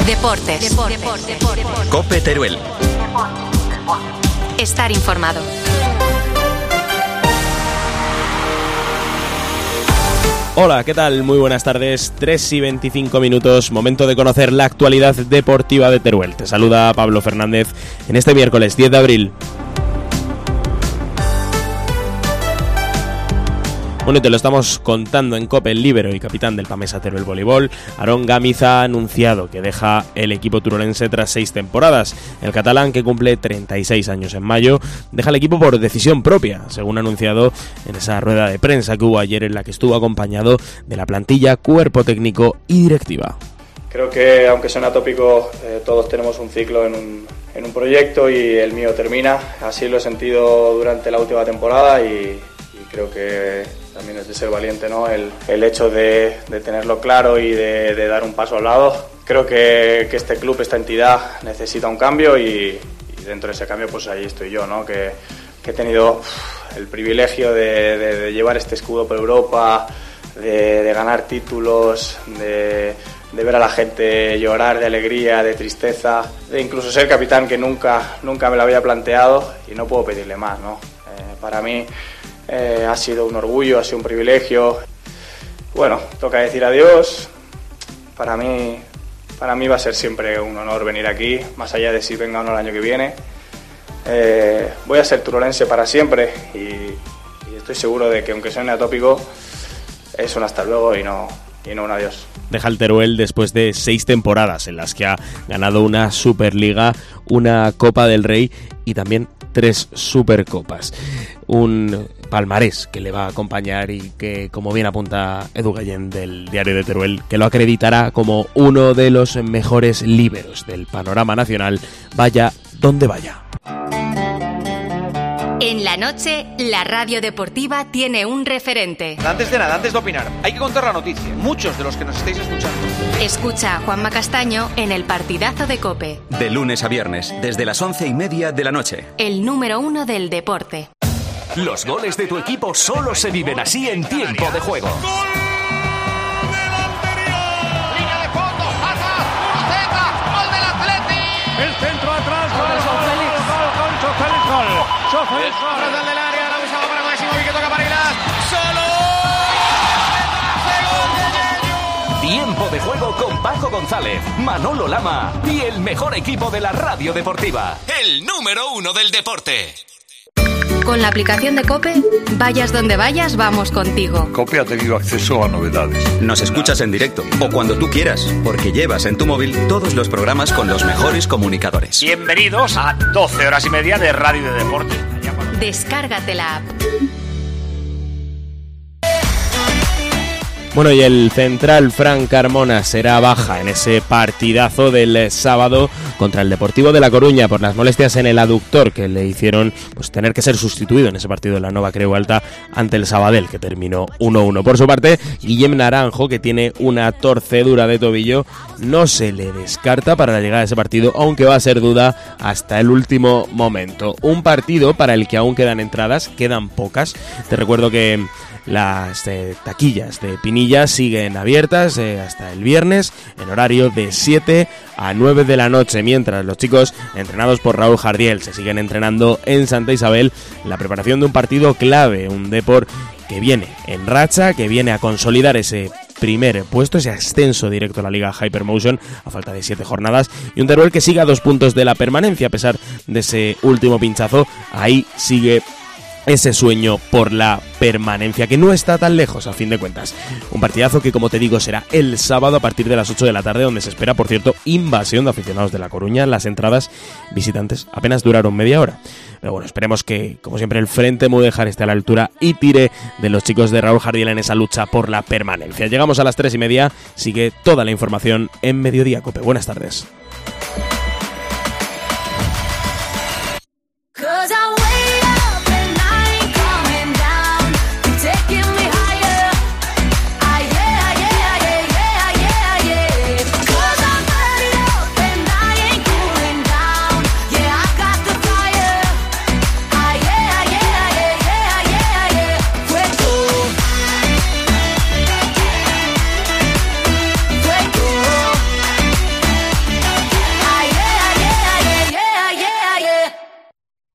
Deportes. COPE Teruel. Estar informado. Hola, ¿qué tal? Muy buenas tardes, 3:25, momento de conocer la actualidad deportiva de Teruel. Te saluda Pablo Fernández en este miércoles 10 de abril. Bueno, y te lo estamos contando en COPE. El líbero y capitán del Pamesa Teruel Voleibol, Aarón Gamiza, ha anunciado que deja el equipo turolense tras 6 temporadas. El catalán, que cumple 36 años en mayo, deja el equipo por decisión propia, según ha anunciado en esa rueda de prensa que hubo ayer, en la que estuvo acompañado de la plantilla, cuerpo técnico y directiva. Creo que, aunque suene atópico, todos tenemos un ciclo en un proyecto, y el mío termina. Así lo he sentido durante la última temporada y creo que también es de ser valiente, ¿no? El hecho de tenerlo claro y de dar un paso al lado. Creo que este club, esta entidad, necesita un cambio, y dentro de ese cambio pues ahí estoy yo, ¿no? Que he tenido el privilegio de llevar este escudo por Europa, de ganar títulos, de ver a la gente llorar de alegría, de tristeza, de incluso ser capitán, que nunca me lo había planteado, y no puedo pedirle más, ¿no? Para mí ha sido un orgullo, ha sido un privilegio. Bueno, toca decir adiós. Para mí va a ser siempre un honor venir aquí, más allá de si venga o no el año que viene. Voy a ser turolense para siempre, y estoy seguro de que, aunque suene atópico, es un hasta luego y no un adiós. Deja el Teruel después de 6 temporadas en las que ha ganado una Superliga, una Copa del Rey y también 3 Supercopas. Un palmarés que le va a acompañar y que, como bien apunta Edu Gallén del Diario de Teruel, que lo acreditará como uno de los mejores líberos del panorama nacional, vaya donde vaya. En la noche, la radio deportiva tiene un referente. Antes de nada, antes de opinar, hay que contar la noticia. Muchos de los que nos estáis escuchando. Escucha a Juanma Castaño en el partidazo de COPE. De lunes a viernes, desde las 11:30 de la noche. El número 1 del deporte. Los goles de tu equipo solo se viven así en tiempo de juego. Línea de fondo, atrás, Busqueta, gol del Atleti. El centro atrás, gol del Del área, la usaba para Máximo, que toca para Ilas. Solo. Tiempo de juego con Paco González, Manolo Lama y el mejor equipo de la radio deportiva. El número 1 del deporte. Con la aplicación de COPE, vayas donde vayas, vamos contigo. COPE ha tenido acceso a novedades. Nos escuchas en directo o cuando tú quieras, porque llevas en tu móvil todos los programas con los mejores comunicadores. Bienvenidos a 12 horas y media de radio de deporte. Descárgate la app. Bueno, y el central Fran Carmona será baja en ese partidazo del sábado contra el Deportivo de La Coruña por las molestias en el aductor que le hicieron tener que ser sustituido en ese partido de la Nova Creu Alta ante el Sabadell, que terminó 1-1. Por su parte, Guillem Naranjo, que tiene una torcedura de tobillo, no se le descarta para la llegada de ese partido, aunque va a ser duda hasta el último momento. Un partido para el que aún quedan entradas, quedan pocas. Te recuerdo que las taquillas de Pinilla siguen abiertas hasta el viernes en horario de 7 a 9 de la noche, mientras los chicos entrenados por Raúl Jardiel se siguen entrenando en Santa Isabel en la preparación de un partido clave, un Depor que viene en racha, que viene a consolidar ese primer puesto, ese ascenso directo a la Liga Hypermotion a falta de 7 jornadas, y un Teruel que sigue a 2 puntos de la permanencia a pesar de ese último pinchazo. Ahí sigue ese sueño por la permanencia, que no está tan lejos a fin de cuentas. Un partidazo que, como te digo, será el sábado a partir de las 8 de la tarde, donde se espera, por cierto, invasión de aficionados de La Coruña. Las entradas visitantes apenas duraron media hora. Pero bueno, esperemos que, como siempre, el Frente Mudéjar esté a la altura y tire de los chicos de Raúl Jardiel en esa lucha por la permanencia. Llegamos a las 3:30, sigue toda la información en Mediodía Cope. Buenas tardes.